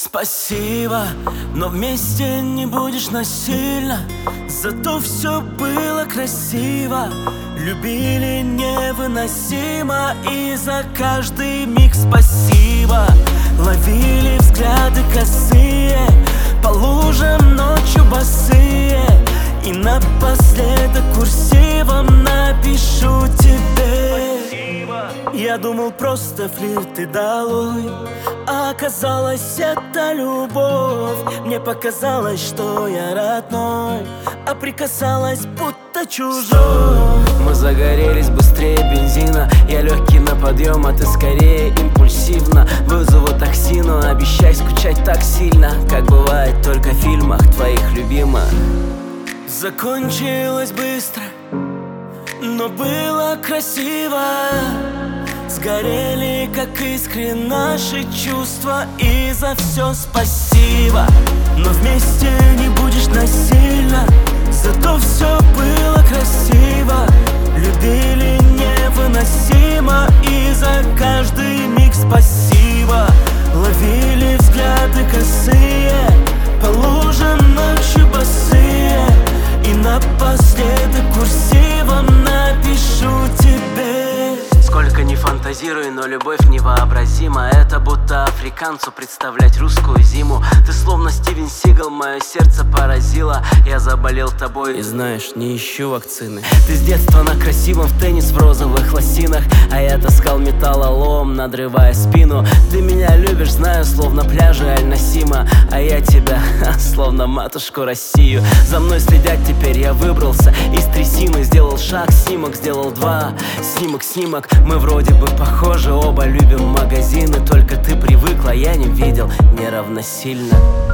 Спасибо, но вместе не будешь насильно. Зато все было красиво. Любили невыносимо. И за каждый миг спасибо. Ловили взгляды косые по лужам ночью босые. И напоследок курсивом напишу тебе: я думал, просто флирт и долой, а оказалось, это любовь. Мне показалось, что я родной, а прикасалась, будто чужой. Мы загорелись быстрее бензина. Я легкий на подъем, а ты скорее импульсивно. Вызову такси, но обещай скучать так сильно, как бывает только в фильмах твоих любимых. Закончилось быстро, но было красиво. Сгорели, как искры, наши чувства. И за все спасибо. Но вместе не будешь насильно. Зато все было красиво. Любили невыносимо. И за каждый миг спасибо. Ловили взгляды косые по лужам ночью босые. И напоследок курсивом напишу тебе: сколько не фантазируй, но любовь невообразима. Это будто африканцу представлять русскую зиму. Ты словно Стивен Сигал, мое сердце поразило. Я заболел тобой и знаешь, не ищу вакцины. Ты с детства на красивом, в теннис в розовых лосинах, а я таскал металлолом, надрывая спину. Ты меня любишь, знаю, словно пляжи Аль-Насима, а я тебя, словно матушку Россию. За мной следят теперь, я выбрался из трясины. Сделал шаг, снимок, сделал два. Снимок, мы вроде бы похожи. Оба любим магазины, только ты привыкла, я не видел, не равносильно.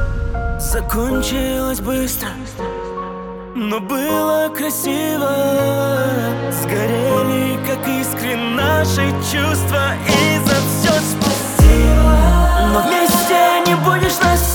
Закончилось быстро, но было красиво. Сгорели, как искры, наши чувства. И за все спасибо. Но вместе не будешь насильно.